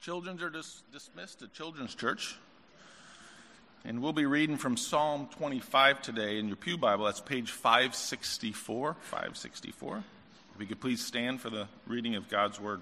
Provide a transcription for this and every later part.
Children are dismissed to Children's Church. And we'll be reading from Psalm 25 today in your pew Bible. That's page 564. 564. If you could please stand for the reading of God's Word.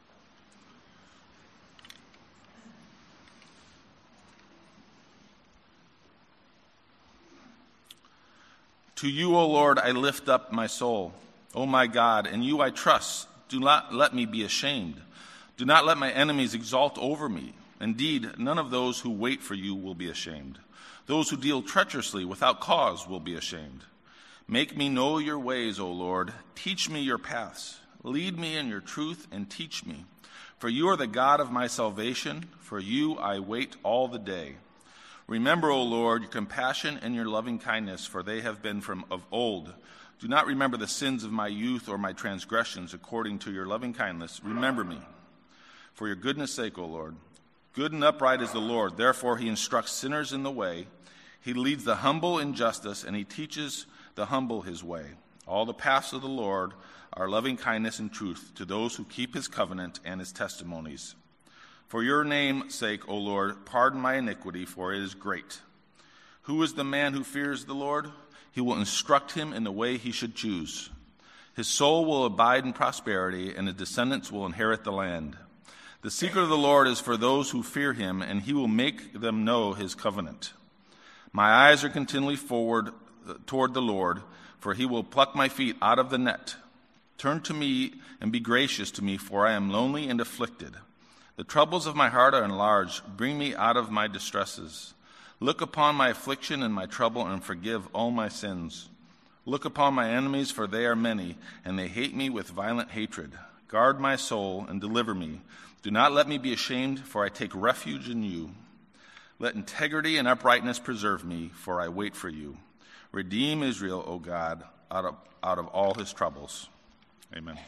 To you, O Lord, I lift up my soul. O my God, in you I trust. Do not let me be ashamed. Do not let my enemies exalt over me. Indeed, none of those who wait for you will be ashamed. Those who deal treacherously without cause will be ashamed. Make me know your ways, O Lord. Teach me your paths. Lead me in your truth and teach me. For you are the God of my salvation. For you I wait all the day. Remember, O Lord, your compassion and your loving kindness, for they have been from of old. Do not remember the sins of my youth or my transgressions. According to your loving kindness, remember me. For your goodness' sake, O Lord. Good and upright is the Lord. Therefore he instructs sinners in the way. He leads the humble in justice, and he teaches the humble his way. All the paths of the Lord are loving kindness and truth to those who keep his covenant and his testimonies. For your name's sake, O Lord, pardon my iniquity, for it is great. Who is the man who fears the Lord? He will instruct him in the way he should choose. His soul will abide in prosperity, and his descendants will inherit the land. The secret of the Lord is for those who fear him, and he will make them know his covenant. My eyes are continually forward toward the Lord, for he will pluck my feet out of the net. Turn to me and be gracious to me, for I am lonely and afflicted. The troubles of my heart are enlarged. Bring me out of my distresses. Look upon my affliction and my trouble, and forgive all my sins. Look upon my enemies, for they are many, and they hate me with violent hatred. Guard my soul and deliver me. Do not let me be ashamed, for I take refuge in you. Let integrity and uprightness preserve me, for I wait for you. Redeem Israel, O God, out of all his troubles. Amen.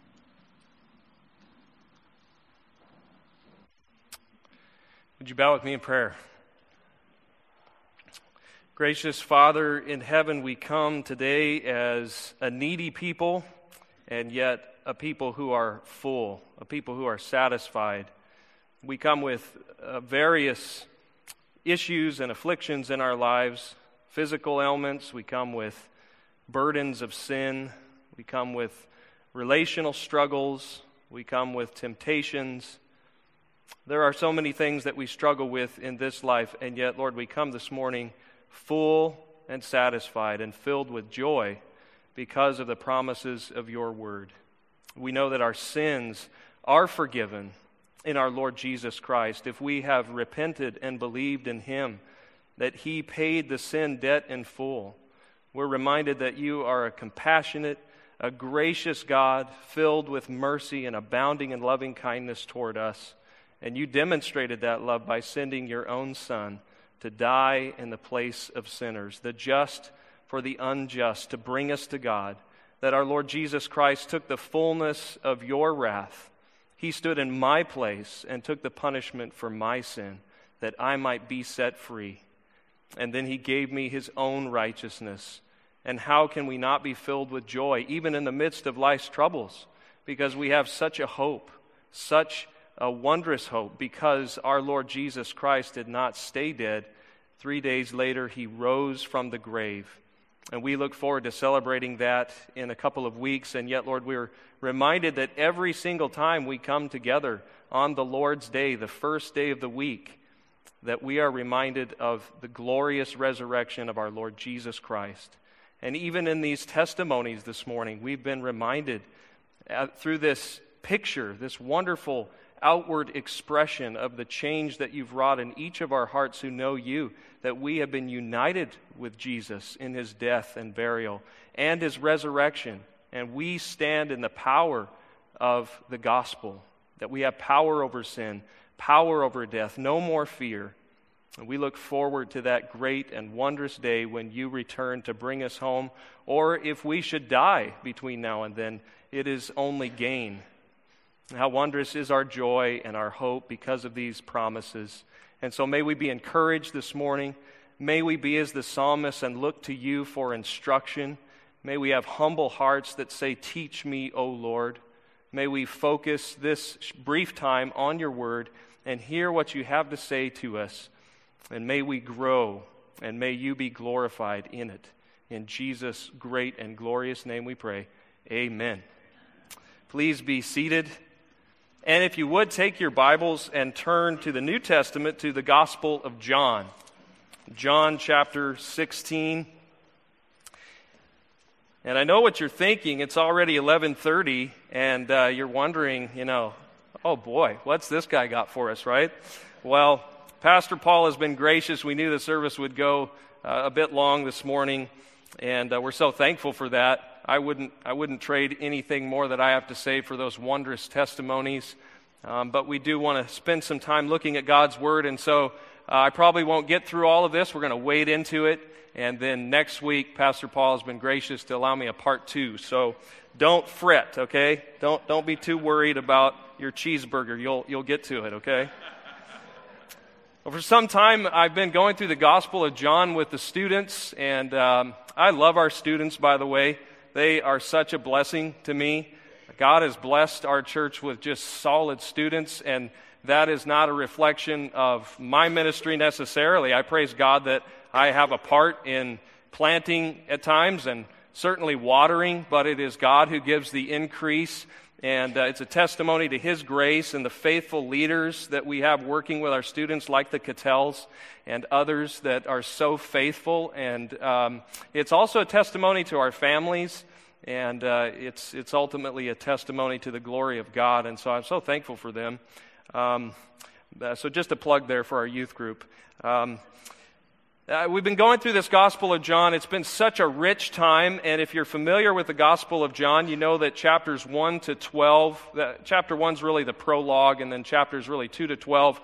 Would you bow with me in prayer? Gracious Father in heaven, we come today as a needy people, and yet a people who are full, a people who are satisfied. We come with various issues and afflictions in our lives, physical ailments. We come with burdens of sin. We come with relational struggles. We come with temptations. There are so many things that we struggle with in this life, and yet, Lord, we come this morning full and satisfied and filled with joy because of the promises of your word. We know that our sins are forgiven in our Lord Jesus Christ if we have repented and believed in him, that he paid the sin debt in full. We're reminded that you are a compassionate, a gracious God filled with mercy and abounding in loving kindness toward us. And you demonstrated that love by sending your own Son to die in the place of sinners, the just for the unjust, to bring us to God. That our Lord Jesus Christ took the fullness of your wrath. He stood in my place and took the punishment for my sin, that I might be set free. And then he gave me his own righteousness. And how can we not be filled with joy, even in the midst of life's troubles? Because we have such a hope, such a wondrous hope, because our Lord Jesus Christ did not stay dead. 3 days later, he rose from the grave. And we look forward to celebrating that in a couple of weeks. And yet, Lord, we're reminded that every single time we come together on the Lord's Day, the first day of the week, that we are reminded of the glorious resurrection of our Lord Jesus Christ. And even in these testimonies this morning, we've been reminded through this picture, this wonderful outward expression of the change that you've wrought in each of our hearts who know you, that we have been united with Jesus in his death and burial and his resurrection. And we stand in the power of the gospel, that we have power over sin, power over death, no more fear. And we look forward to that great and wondrous day when you return to bring us home. Or if we should die between now and then, it is only gain. How wondrous is our joy and our hope because of these promises. And so may we be encouraged this morning. May we be as the psalmist and look to you for instruction. May we have humble hearts that say, "Teach me, O Lord." May we focus this brief time on your word and hear what you have to say to us. And may we grow, and may you be glorified in it. In Jesus' great and glorious name we pray. Amen. Please be seated. And if you would, take your Bibles and turn to the New Testament, to the Gospel of John. John chapter 16. And I know what you're thinking. It's already 11:30, and you're wondering, oh boy, what's this guy got for us, right? Well, Pastor Paul has been gracious. We knew the service would go a bit long this morning, and we're so thankful for that. I wouldn't trade anything more that I have to say for those wondrous testimonies. But we do want to spend some time looking at God's Word, and so I probably won't get through all of this. We're going to wade into it, and then next week, Pastor Paul has been gracious to allow me a part 2. So don't fret, okay? Don't be too worried about your cheeseburger. You'll get to it, okay? Well, for some time, I've been going through the Gospel of John with the students, and I love our students, by the way. They are such a blessing to me. God has blessed our church with just solid students, and that is not a reflection of my ministry necessarily. I praise God that I have a part in planting at times and certainly watering, but it is God who gives the increase, and it's a testimony to His grace and the faithful leaders that we have working with our students, like the Cattels and others that are so faithful, and it's also a testimony to our families. And it's ultimately a testimony to the glory of God, and so I'm so thankful for them. So just a plug there for our youth group. We've been going through this Gospel of John. It's been such a rich time, and if you're familiar with the Gospel of John, you know that chapters 1 to 12, chapter 1's really the prologue, and then chapters really 2 to 12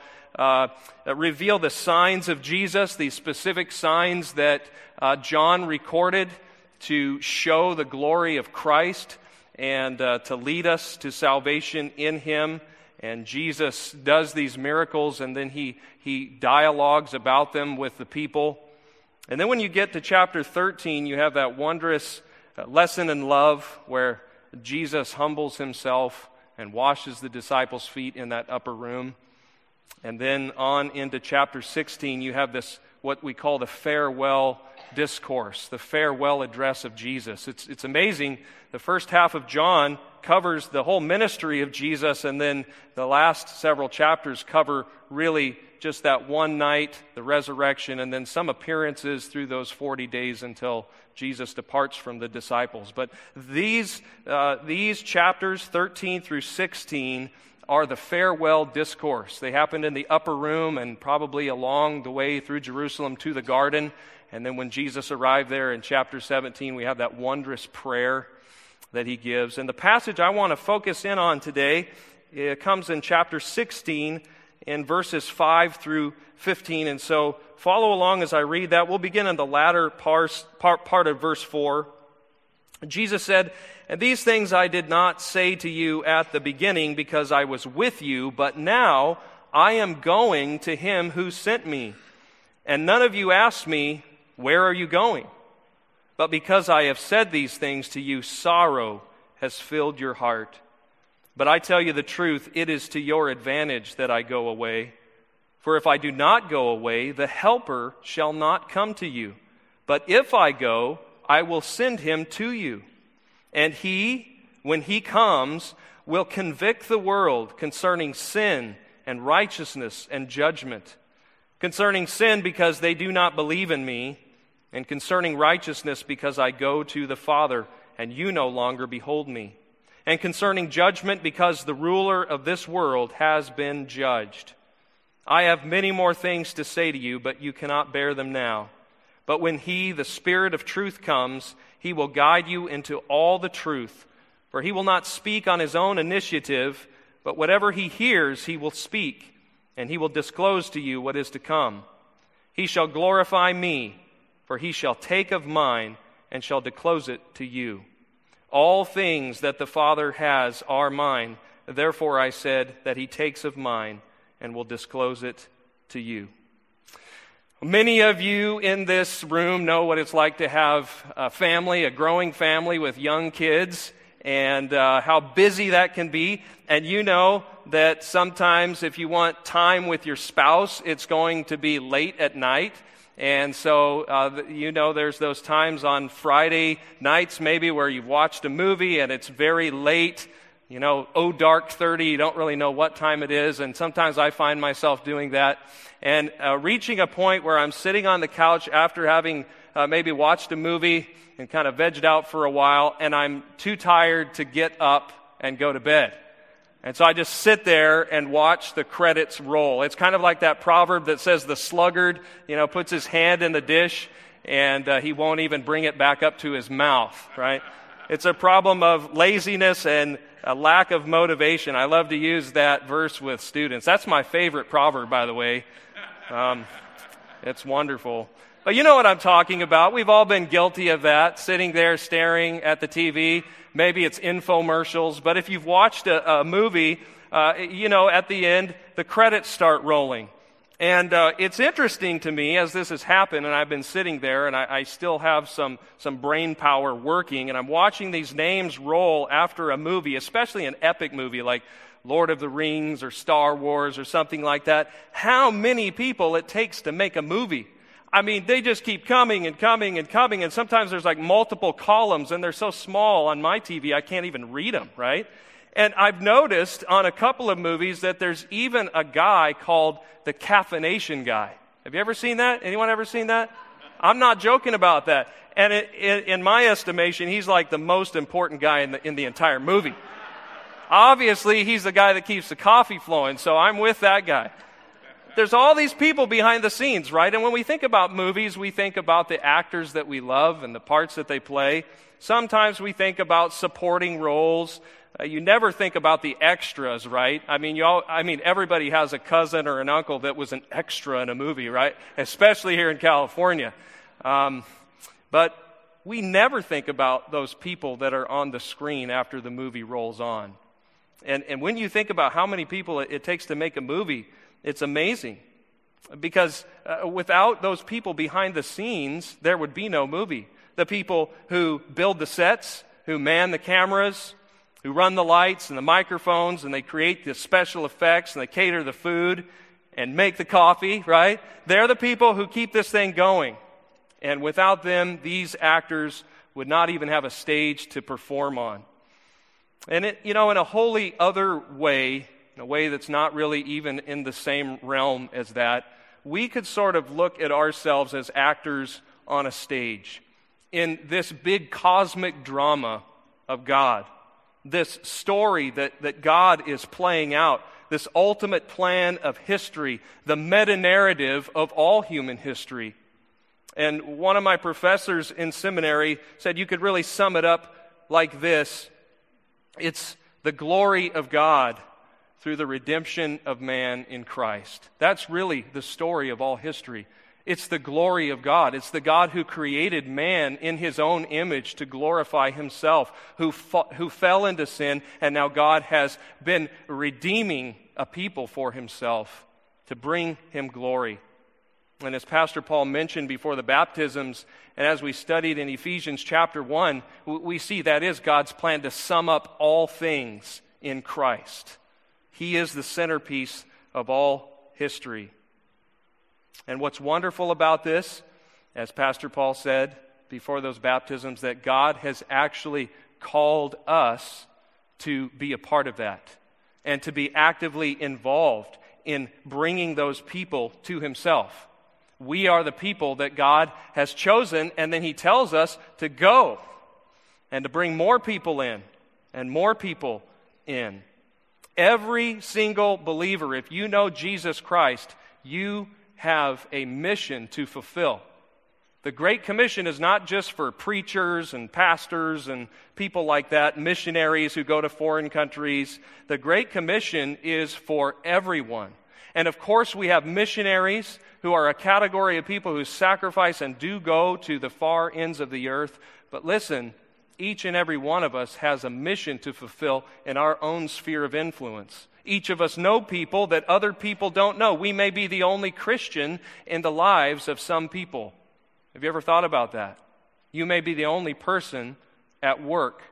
reveal the signs of Jesus, these specific signs that John recorded to show the glory of Christ and to lead us to salvation in Him. And Jesus does these miracles, and then he dialogues about them with the people. And then when you get to chapter 13, you have that wondrous lesson in love where Jesus humbles Himself and washes the disciples' feet in that upper room. And then on into chapter 16, you have this, what we call the farewell discourse, the farewell address of Jesus. It's amazing. The first half of John covers the whole ministry of Jesus, and then the last several chapters cover really just that one night, the resurrection, and then some appearances through those 40 days until Jesus departs from the disciples. But these chapters, 13 through 16, are the farewell discourse. They happened in the upper room and probably along the way through Jerusalem to the garden. And then when Jesus arrived there in chapter 17, we have that wondrous prayer that He gives. And the passage I want to focus in on today, it comes in chapter 16 in verses 5 through 15. And so follow along as I read that. We'll begin in the latter part of verse 4. Jesus said, "And these things I did not say to you at the beginning because I was with you, but now I am going to Him who sent me. And none of you asked me, 'Where are you going?' But because I have said these things to you, sorrow has filled your heart. But I tell you the truth, it is to your advantage that I go away. For if I do not go away, the Helper shall not come to you. But if I go, I will send Him to you. And He, when He comes, will convict the world concerning sin and righteousness and judgment. Concerning sin, because they do not believe in me, and concerning righteousness, because I go to the Father, and you no longer behold me. And concerning judgment, because the ruler of this world has been judged. I have many more things to say to you, but you cannot bear them now. But when He, the Spirit of truth, comes, He will guide you into all the truth. For He will not speak on His own initiative, but whatever He hears, He will speak, and He will disclose to you what is to come. He shall glorify me, for He shall take of mine and shall disclose it to you. All things that the Father has are mine. Therefore I said that He takes of mine and will disclose it to you." Many of you in this room know what it's like to have a family, a growing family with young kids. and how busy that can be. And you know that sometimes if you want time with your spouse, it's going to be late at night. And so, you know, there's those times on Friday nights maybe where you've watched a movie and it's very late. You know, dark 30, you don't really know what time it is. And sometimes I find myself doing that. And reaching a point where I'm sitting on the couch after having maybe watched a movie and kind of vegged out for a while, and I'm too tired to get up and go to bed. And so I just sit there and watch the credits roll. It's kind of like that proverb that says the sluggard, you know, puts his hand in the dish and he won't even bring it back up to his mouth, right? It's a problem of laziness and a lack of motivation. I love to use that verse with students. That's my favorite proverb, by the way. It's wonderful. But you know what I'm talking about. We've all been guilty of that, sitting there staring at the TV. Maybe it's infomercials. But if you've watched a movie, you know, at the end, the credits start rolling. And it's interesting to me as this has happened, and I've been sitting there, and I still have some brain power working, and I'm watching these names roll after a movie, especially an epic movie like Lord of the Rings or Star Wars or something like that. How many people it takes to make a movie. I mean, they just keep coming and coming and coming, and sometimes there's like multiple columns, and they're so small on my TV I can't even read them, right? And I've noticed on a couple of movies that there's even a guy called the caffeination guy. Have you ever seen that? Anyone ever seen that? I'm not joking about that. And in my estimation, he's like the most important guy in the entire movie. Obviously, he's the guy that keeps the coffee flowing, so I'm with that guy. There's all these people behind the scenes, right? And when we think about movies, we think about the actors that we love and the parts that they play. Sometimes we think about supporting roles. You never think about the extras, right? I mean, everybody has a cousin or an uncle that was an extra in a movie, right? Especially here in California. But we never think about those people that are on the screen after the movie rolls on. And when you think about how many people it takes to make a movie, it's amazing. Because without those people behind the scenes, there would be no movie. The people who build the sets, who man the cameras, who run the lights and the microphones, and they create the special effects, and they cater the food and make the coffee, right? They're the people who keep this thing going. And without them, these actors would not even have a stage to perform on. And in a wholly other way, in a way that's not really even in the same realm as that, we could sort of look at ourselves as actors on a stage in this big cosmic drama of God, this story that God is playing out, this ultimate plan of history, the meta-narrative of all human history. And one of my professors in seminary said you could really sum it up like this. It's the glory of God through the redemption of man in Christ. That's really the story of all history. It's the glory of God. It's the God who created man in his own image to glorify himself, who fell into sin, and now God has been redeeming a people for himself to bring him glory. And as Pastor Paul mentioned before the baptisms, and as we studied in Ephesians chapter 1, we see that is God's plan to sum up all things in Christ. He is the centerpiece of all history. And what's wonderful about this, as Pastor Paul said before those baptisms, that God has actually called us to be a part of that and to be actively involved in bringing those people to himself. We are the people that God has chosen, and then he tells us to go and to bring more people in and more people in. Every single believer, if you know Jesus Christ, you have a mission to fulfill. The Great Commission is not just for preachers and pastors and people like that, missionaries who go to foreign countries. The Great Commission is for everyone. And of course, we have missionaries who are a category of people who sacrifice and do go to the far ends of the earth. But listen, each and every one of us has a mission to fulfill in our own sphere of influence. Each of us know people that other people don't know. We may be the only Christian in the lives of some people. Have you ever thought about that? You may be the only person at work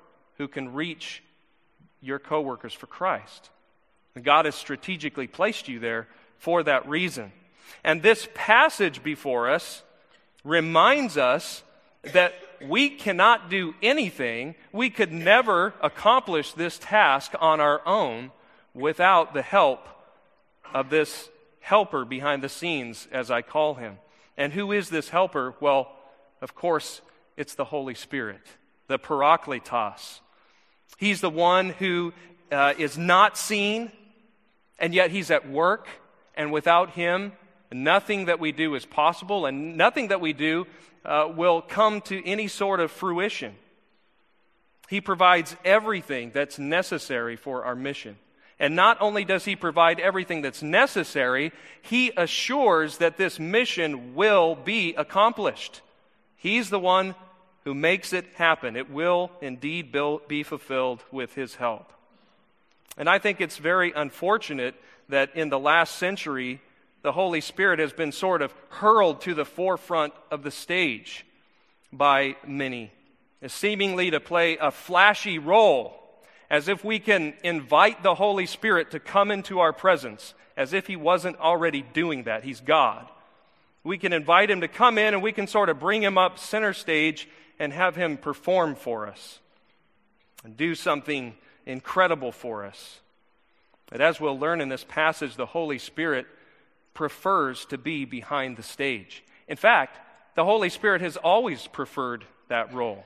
who can reach your coworkers for Christ. And God has strategically placed you there for that reason. And this passage before us reminds us that we cannot do anything, we could never accomplish this task on our own without the help of this helper behind the scenes, as I call him. And who is this helper? Well, of course, it's the Holy Spirit, the Parakletos. He's the one who is not seen, and yet he's at work, and without him, nothing that we do is possible, and nothing that we do will come to any sort of fruition. He provides everything that's necessary for our mission. And not only does he provide everything that's necessary, he assures that this mission will be accomplished. He's the one who makes it happen. It will indeed be fulfilled with his help. And I think it's very unfortunate that in the last century, the Holy Spirit has been sort of hurled to the forefront of the stage by many, seemingly to play a flashy role, as if we can invite the Holy Spirit to come into our presence, as if he wasn't already doing that. He's God. We can invite him to come in, and we can sort of bring him up center stage and have him perform for us and do something incredible for us. But as we'll learn in this passage, the Holy Spirit prefers to be behind the stage. In fact, the Holy Spirit has always preferred that role.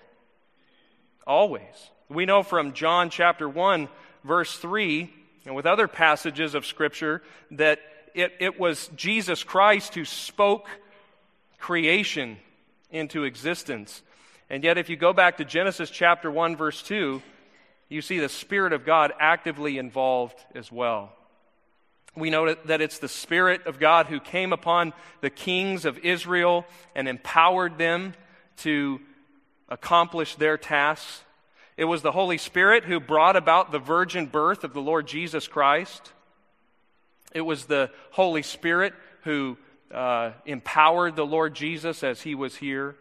Always. We know from John chapter 1, verse 3, and with other passages of Scripture, that it was Jesus Christ who spoke creation into existence. And yet if you go back to Genesis chapter 1, verse 2, you see the Spirit of God actively involved as well. We know that it's the Spirit of God who came upon the kings of Israel and empowered them to accomplish their tasks. It was the Holy Spirit who brought about the virgin birth of the Lord Jesus Christ. It was the Holy Spirit who empowered the Lord Jesus as he was here.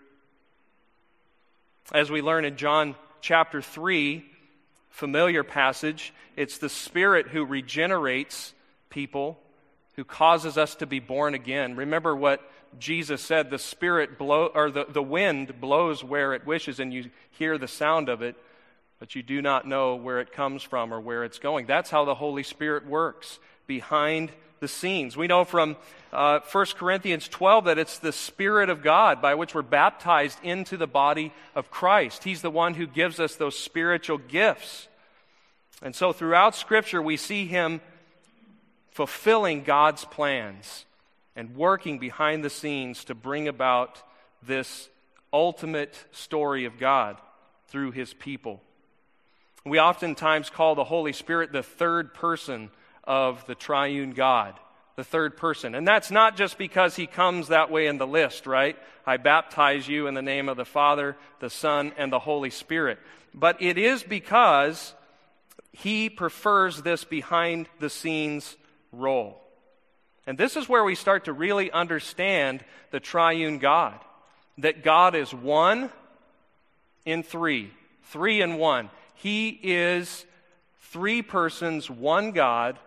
As we learn in John chapter 3, familiar passage, it's the Spirit who regenerates people, who causes us to be born again. Remember what Jesus said, the wind blows where it wishes, and you hear the sound of it, but you do not know where it comes from or where it's going. That's how the Holy Spirit works, behind the scenes. We know from 1 Corinthians 12 that it's the Spirit of God by which we're baptized into the body of Christ. He's the one who gives us those spiritual gifts. And so throughout Scripture we see him fulfilling God's plans and working behind the scenes to bring about this ultimate story of God through his people. We oftentimes call the Holy Spirit the third person of the triune God, the third person. And that's not just because he comes that way in the list, right? I baptize you in the name of the Father, the Son, and the Holy Spirit. But it is because he prefers this behind the scenes role. And this is where we start to really understand the triune God, that God is one in three in one. He is three persons, one God,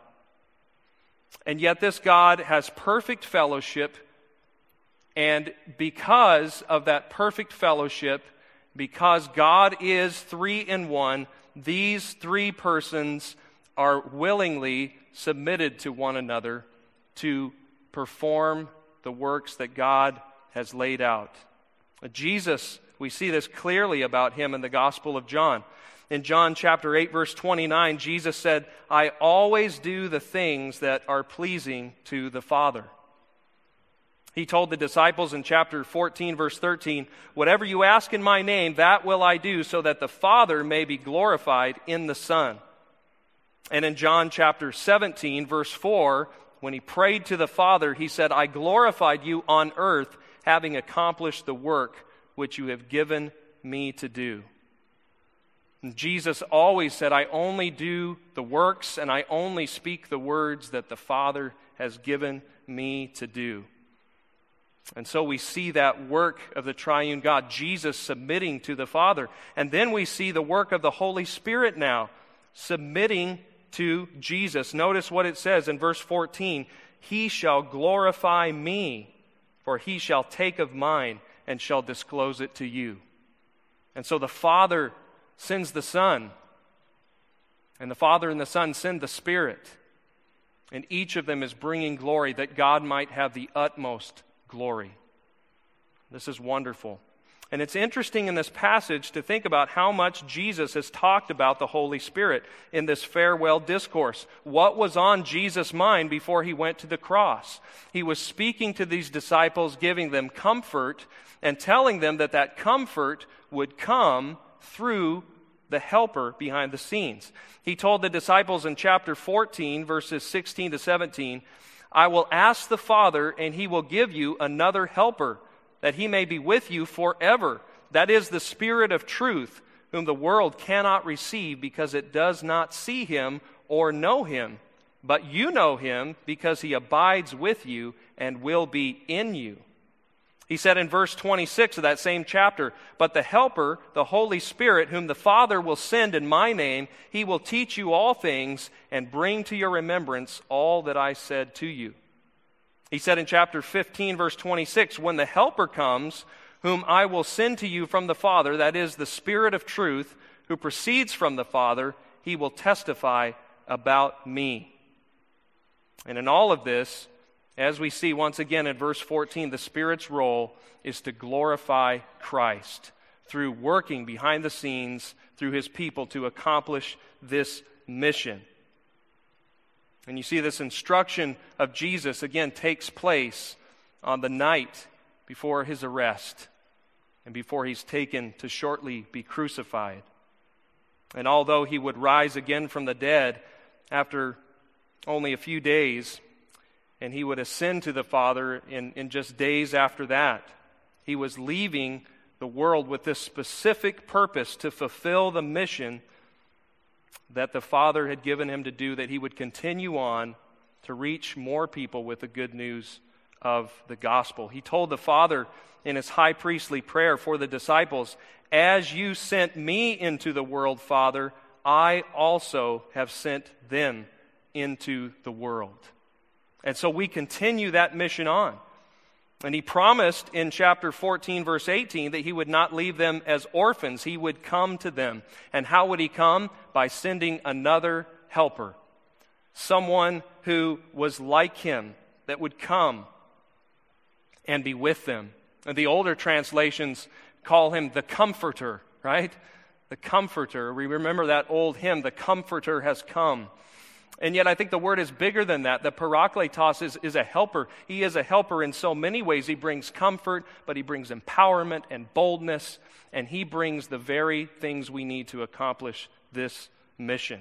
and yet this God has perfect fellowship, and because of that perfect fellowship, because God is three in one, these three persons are willingly submitted to one another to perform the works that God has laid out. Jesus, we see this clearly about him in the Gospel of John. In John chapter 8, verse 29, Jesus said, I always do the things that are pleasing to the Father. He told the disciples in chapter 14, verse 13, whatever you ask in my name, that will I do, so that the Father may be glorified in the Son. And in John chapter 17, verse 4, when he prayed to the Father, he said, I glorified you on earth, having accomplished the work which you have given me to do. And Jesus always said, I only do the works and I only speak the words that the Father has given me to do. And so we see that work of the triune God, Jesus submitting to the Father. And then we see the work of the Holy Spirit now, submitting to Jesus. Notice what it says in verse 14, "He shall glorify me, for he shall take of mine and shall disclose it to you." And so the Father sends the Son, and the Father and the Son send the Spirit. And each of them is bringing glory that God might have the utmost glory. This is wonderful. And it's interesting in this passage to think about how much Jesus has talked about the Holy Spirit in this farewell discourse. What was on Jesus' mind before he went to the cross? He was speaking to these disciples, giving them comfort, and telling them that that comfort would come through the helper behind the scenes. He told the disciples in chapter 14, verses 16 to 17, "I will ask the Father, and he will give you another helper, that he may be with you forever. That is the Spirit of truth, whom the world cannot receive because it does not see him or know him. But you know him because he abides with you and will be in you." He said in verse 26 of that same chapter, "But the Helper, the Holy Spirit, whom the Father will send in my name, he will teach you all things and bring to your remembrance all that I said to you." He said in chapter 15, verse 26, "When the Helper comes, whom I will send to you from the Father, that is the Spirit of truth, who proceeds from the Father, he will testify about me." And in all of this, as we see once again in verse 14, the Spirit's role is to glorify Christ through working behind the scenes through his people to accomplish this mission. And you see this instruction of Jesus again takes place on the night before his arrest and before he's taken to shortly be crucified. And although he would rise again from the dead after only a few days, and he would ascend to the Father in just days after that, he was leaving the world with this specific purpose to fulfill the mission that the Father had given him to do, that he would continue on to reach more people with the good news of the gospel. He told the Father in his high priestly prayer for the disciples, "As you sent me into the world, Father, I also have sent them into the world." And so we continue that mission on. And he promised in chapter 14, verse 18, that he would not leave them as orphans. He would come to them. And how would he come? By sending another helper. Someone who was like him, that would come and be with them. And the older translations call him the Comforter, right? The Comforter. We remember that old hymn, "The Comforter has come." And yet I think the word is bigger than that. The Parakletos is a helper. He is a helper in so many ways. He brings comfort, but he brings empowerment and boldness, and he brings the very things we need to accomplish this mission.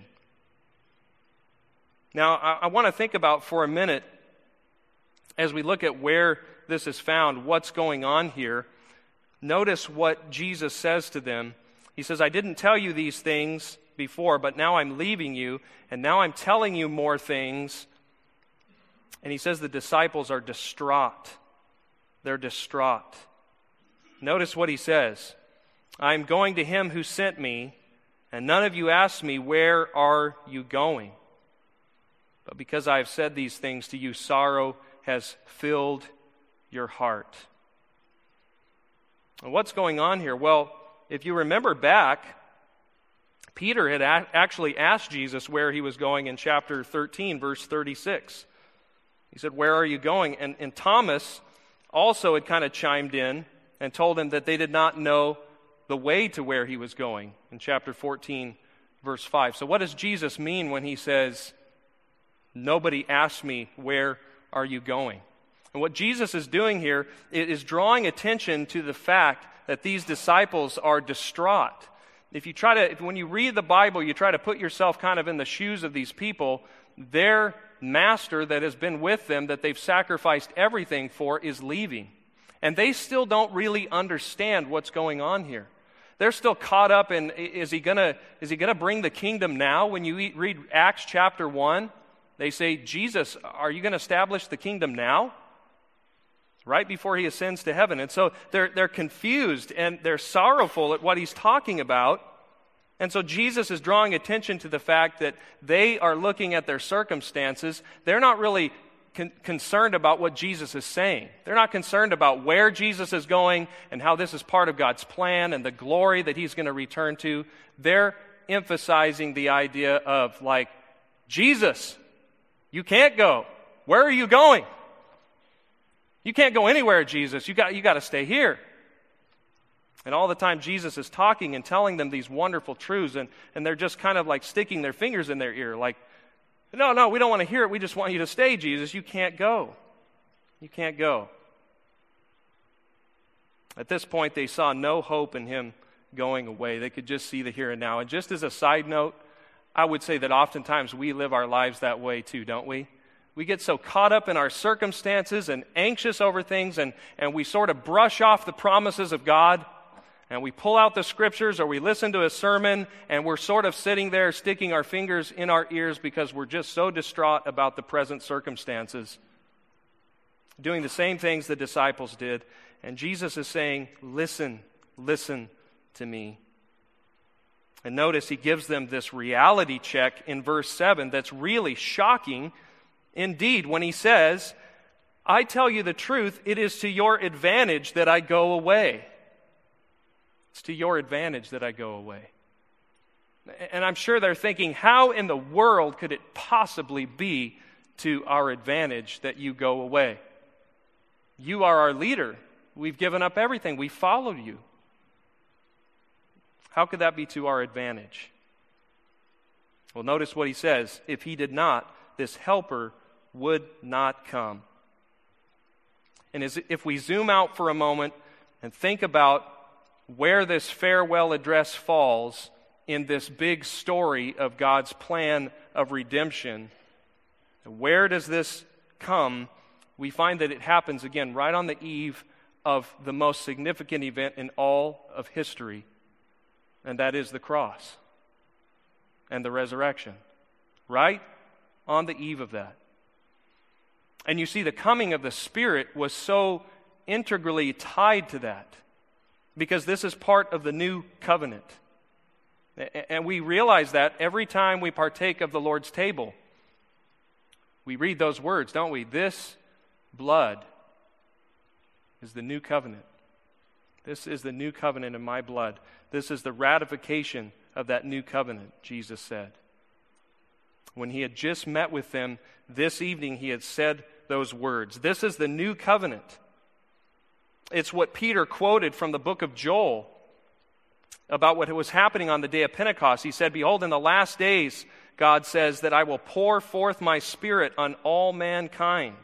Now, I want to think about for a minute, as we look at where this is found, what's going on here. Notice what Jesus says to them. He says, "I didn't tell you these things before, but now I'm leaving you, and now I'm telling you more things." And he says the disciples are distraught. They're distraught. Notice what he says. "I'm going to him who sent me, and none of you asked me, 'Where are you going?' But because I have said these things to you, sorrow has filled your heart." And what's going on here? Well, if you remember back, Peter had actually asked Jesus where he was going in chapter 13, verse 36. He said, "Where are you going?" And Thomas also had kind of chimed in and told him that they did not know the way to where he was going in chapter 14, verse 5. So what does Jesus mean when he says, "Nobody asked me, where are you going?" And what Jesus is doing here is drawing attention to the fact that these disciples are distraught. When you read the Bible, you try to put yourself kind of in the shoes of these people. Their master that has been with them, that they've sacrificed everything for, is leaving. And they still don't really understand what's going on here. They're still caught up in, is he gonna bring the kingdom now? When you read Acts chapter 1, they say, "Jesus, are you going to establish the kingdom now?" right before he ascends to heaven. And so they're confused and they're sorrowful at what he's talking about. And so Jesus is drawing attention to the fact that they are looking at their circumstances. They're not really concerned about what Jesus is saying. They're not concerned about where Jesus is going and how this is part of God's plan and the glory that he's going to return to. They're emphasizing the idea of, like, Jesus, you can't go. Where are you going? You can't go anywhere, Jesus. You got to stay here. And all the time Jesus is talking and telling them these wonderful truths, and they're just kind of like sticking their fingers in their ear, like, no, we don't want to hear it. We just want you to stay, Jesus. You can't go. You can't go. At this point, they saw no hope in him going away. They could just see the here and now. And just as a side note, I would say that oftentimes we live our lives that way too, don't we? We get so caught up in our circumstances and anxious over things, and we sort of brush off the promises of God. And we pull out the scriptures or we listen to a sermon and we're sort of sitting there sticking our fingers in our ears because we're just so distraught about the present circumstances. Doing the same things the disciples did. And Jesus is saying, listen to me. And notice he gives them this reality check in verse 7 that's really shocking indeed when he says, I tell you the truth, it is to your advantage that I go away. It's to your advantage that I go away. And I'm sure they're thinking, how in the world could it possibly be to our advantage that you go away? You are our leader. We've given up everything. We followed you. How could that be to our advantage? Well, notice what he says. If he did not, this helper would not come. And if we zoom out for a moment and think about where this farewell address falls in this big story of God's plan of redemption, where does this come? We find that it happens again right on the eve of the most significant event in all of history, and that is the cross and the resurrection. Right on the eve of that. And you see, the coming of the Spirit was so integrally tied to that, because this is part of the new covenant. And we realize that every time we partake of the Lord's table. We read those words, don't we? This blood is the new covenant. This is the new covenant in my blood. This is the ratification of that new covenant, Jesus said. When he had just met with them this evening, he had said those words. This is the new covenant. It's what Peter quoted from the book of Joel about what was happening on the day of Pentecost. He said, behold, in the last days, God says that I will pour forth my Spirit on all mankind.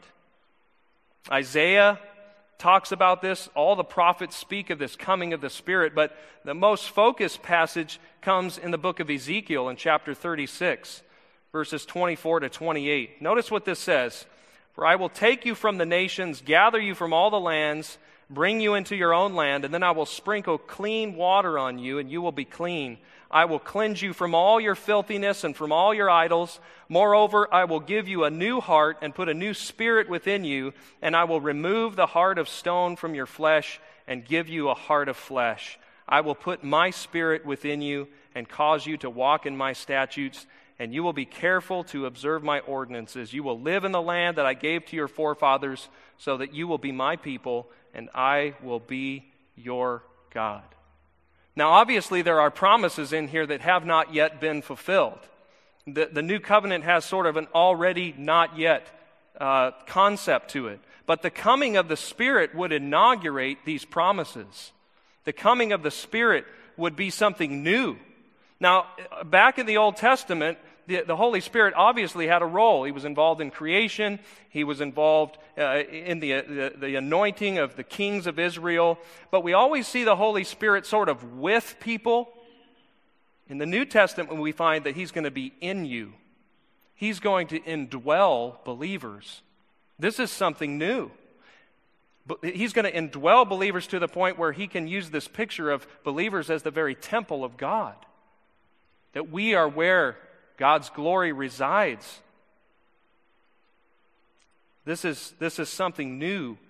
Isaiah talks about this. All the prophets speak of this coming of the Spirit, but the most focused passage comes in the book of Ezekiel in chapter 36, verses 24 to 28. Notice what this says. For I will take you from the nations, gather you from all the lands, bring you into your own land, and then I will sprinkle clean water on you, and you will be clean. I will cleanse you from all your filthiness and from all your idols. Moreover, I will give you a new heart and put a new spirit within you, and I will remove the heart of stone from your flesh and give you a heart of flesh. I will put my spirit within you and cause you to walk in my statutes, and you will be careful to observe my ordinances. You will live in the land that I gave to your forefathers, so that you will be my people, and I will be your God. Now, obviously, there are promises in here that have not yet been fulfilled. The new covenant has sort of an already not yet concept to it. But the coming of the Spirit would inaugurate these promises. The coming of the Spirit would be something new. Now, back in the Old Testament, the Holy Spirit obviously had a role. He was involved in creation. He was involved in the anointing of the kings of Israel. But we always see the Holy Spirit sort of with people. In the New Testament, we find that He's going to be in you. He's going to indwell believers. This is something new. But He's going to indwell believers to the point where He can use this picture of believers as the very temple of God. That we are where God's glory resides. This is something new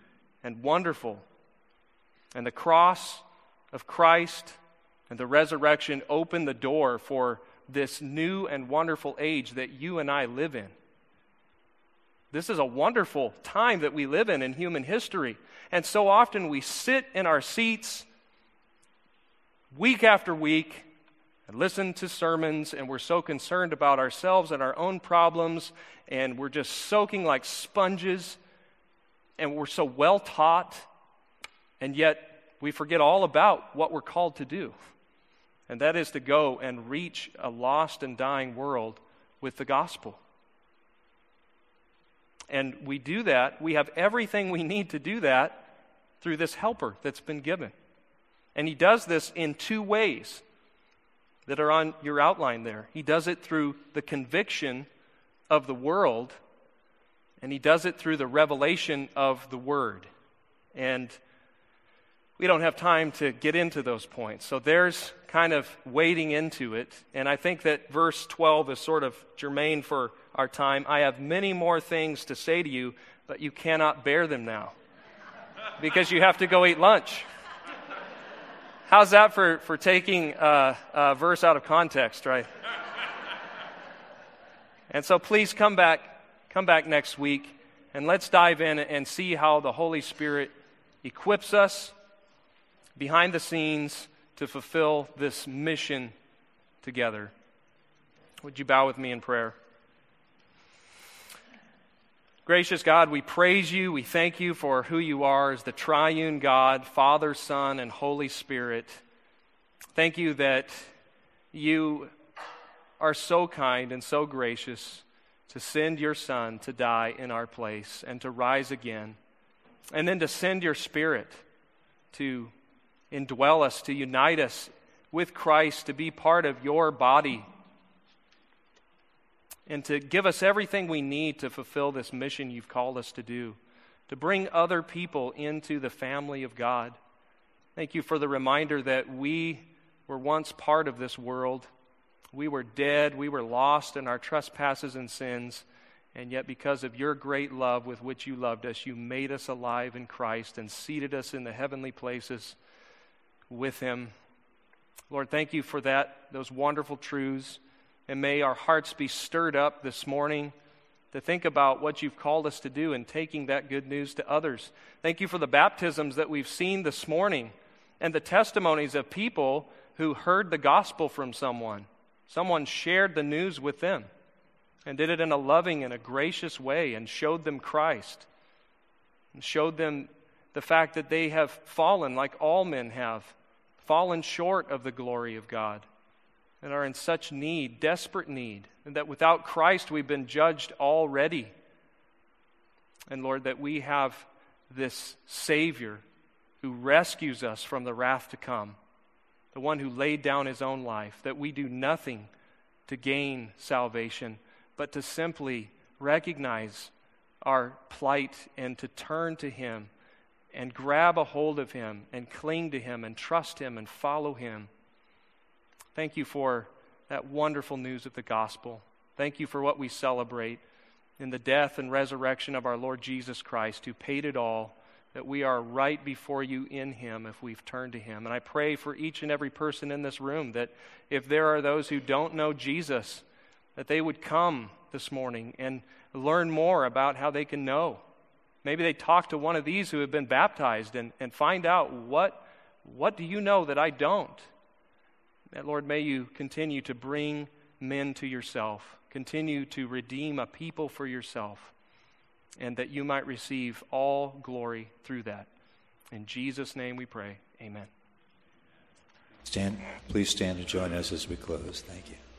and wonderful. And the cross of Christ and the resurrection open the door for this new and wonderful age that you and I live in. This is a wonderful time that we live in human history. And so often we sit in our seats week after week and listen to sermons, and we're so concerned about ourselves and our own problems, and we're just soaking like sponges, and we're so well taught, and yet we forget all about what we're called to do. And that is to go and reach a lost and dying world with the gospel. And we do that, we have everything we need to do that through this helper that's been given. And he does this in two ways that are on your outline there. He does it through the conviction of the world, and he does it through the revelation of the Word. And we don't have time to get into those points. So there's kind of wading into it. And I think that verse 12 is sort of germane for our time. I have many more things to say to you, but you cannot bear them now because you have to go eat lunch. How's that for taking a verse out of context, right? And so please come back next week, and let's dive in and see how the Holy Spirit equips us behind the scenes to fulfill this mission together. Would you bow with me in prayer? Gracious God, we praise you. We thank you for who you are as the triune God, Father, Son, and Holy Spirit. Thank you that you are so kind and so gracious to send your Son to die in our place and to rise again, and then to send your Spirit to indwell us, to unite us with Christ, to be part of your body, and to give us everything we need to fulfill this mission you've called us to do, to bring other people into the family of God. Thank you for the reminder that we were once part of this world. We were dead, we were lost in our trespasses and sins, and yet because of your great love with which you loved us, you made us alive in Christ and seated us in the heavenly places with him. Lord, thank you for those wonderful truths. And may our hearts be stirred up this morning to think about what you've called us to do in taking that good news to others. Thank you for the baptisms that we've seen this morning and the testimonies of people who heard the gospel from someone. Someone shared the news with them and did it in a loving and a gracious way and showed them Christ and showed them the fact that they have fallen, like all men have, fallen short of the glory of God, and are in such need, desperate need, and that without Christ we've been judged already. And Lord, that we have this Savior who rescues us from the wrath to come, the one who laid down his own life, that we do nothing to gain salvation, but to simply recognize our plight and to turn to him and grab a hold of him and cling to him and trust him and follow him. Thank you for that wonderful news of the gospel. Thank you for what we celebrate in the death and resurrection of our Lord Jesus Christ, who paid it all, that we are right before you in him if we've turned to him. And I pray for each and every person in this room that if there are those who don't know Jesus, that they would come this morning and learn more about how they can know. Maybe they talk to one of these who have been baptized and find out, what do you know that I don't? And Lord, may you continue to bring men to yourself, continue to redeem a people for yourself, and that you might receive all glory through that. In Jesus' name we pray, amen. Please stand and join us as we close. Thank you.